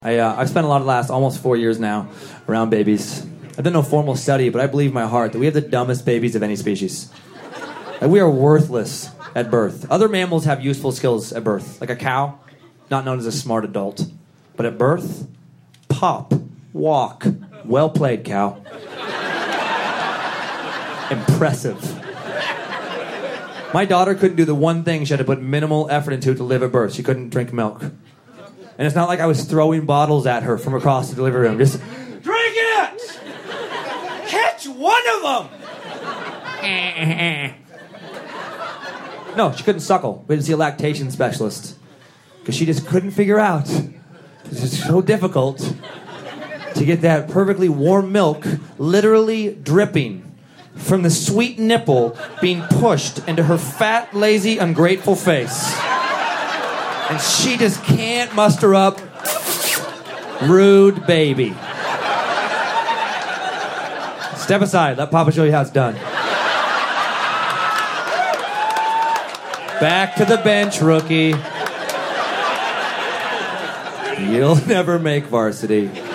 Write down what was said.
I've spent a lot of the last almost 4 years now around babies. I've done no formal study, but I believe in my heart that we have the dumbest babies of any species. Like, we are worthless at birth. Other mammals have useful skills at birth. Like a cow, not known as a smart adult. But at birth, pop, walk. Well played, cow. Impressive. My daughter couldn't do the one thing she had to put minimal effort into to live at birth. She couldn't drink milk. And it's not like I was throwing bottles at her from across the delivery room. Just, drink it! Catch one of them! No, she couldn't suckle. We had to see a lactation specialist. Because she just couldn't figure out. It's just so difficult to get that perfectly warm milk literally dripping from the sweet nipple being pushed into her fat, lazy, ungrateful face. And she just can't muster up rude baby. Step aside. Let Papa show you how it's done. Back to the bench, rookie. You'll never make varsity.